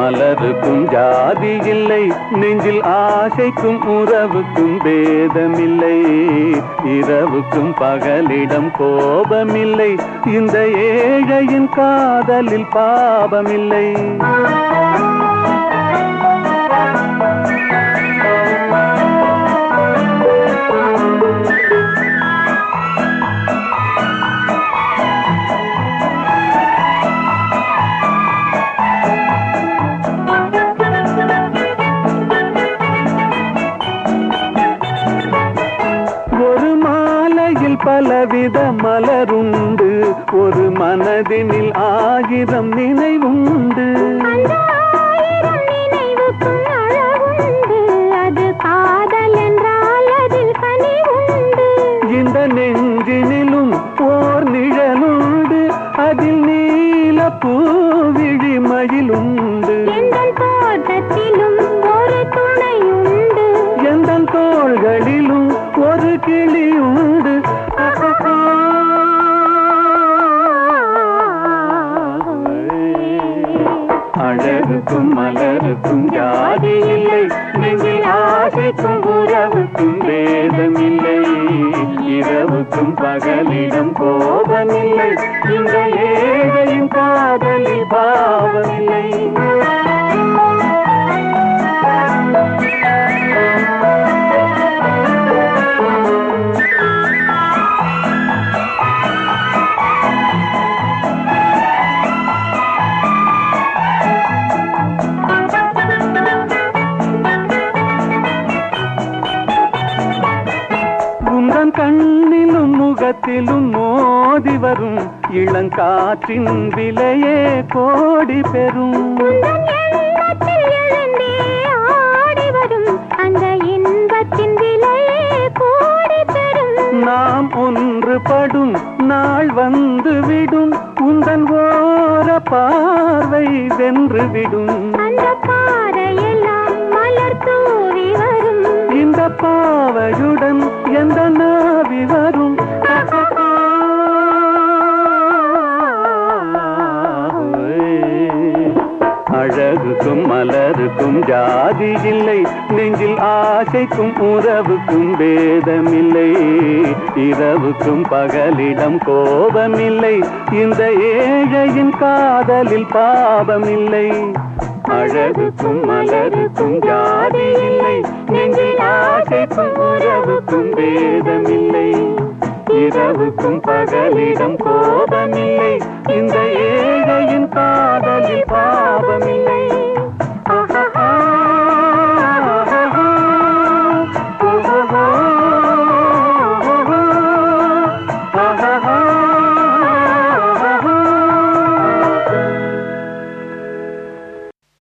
மலருக்கும் ஜாதி இல்லை, நெஞ்சில் ஆசைக்கும் உறவுக்கும் பேதமில்லை. இரவுக்கும் பகலிடம் கோபமில்லை, இந்த ஏழையின் காதலில் பாவமில்லை. பலவித மலருண்டு, ஒரு மனதினில் 1000 நினைவுண்டு. அது காதல் என்றால் அதில் கனிவுண்டு. இந்த நெஞ்சினிலும் ஓர் நிழலுண்டு, அதில் நீல பூவிழிமயிலுண்டு. எந்தன் தோட்டத்திலும் ஒரு துணையுண்டு, எந்தன் தோள்களிலும் ஒரு கிளியுண்டு. அழகுக்கும் மலருக்கும் ஜாதி இல்லை, நெஞ்சில் ஆசைக்கும் உறவுக்கும் பேதமில்லை. இரவுக்கும் பகலிடம் கோபமில்லை, இந்த ஏழையின் காதலில் பாவமில்லை. கண்ணிலும் முகத்திலும் மோதி வரும் இளங்காற்றின் விலையே கோடி பெறும். அந்த இன்பத்தின் விலையே கோடி பெறும். நாம் ஒன்றுபடும் நாள் வந்துவிடும், உந்தன் ஓர பார்வை வென்றுவிடும். அந்த பாறையெல்லாம் மலர் தூவி வரும், இந்த பாவையுடன் எந்த நாவி வரும். அழகுக்கும் மலருக்கும் ஜாதி இல்லை, நெஞ்சில் ஆசைக்கும் உறவுக்கும் பேதமில்லை. இரவுக்கும் பகலிடம் கோபமில்லை, இந்த ஏழையின் காதலில் பாவமில்லை. அழகுக்கும் மலருக்கும் ஜாதி இல்லை, நெஞ்சில் ஆசைக்கும் உறவுக்கும் பேதமில்லை. இரவுக்கும் பகலிடம் கோபமில்லை, இந்த ஏழை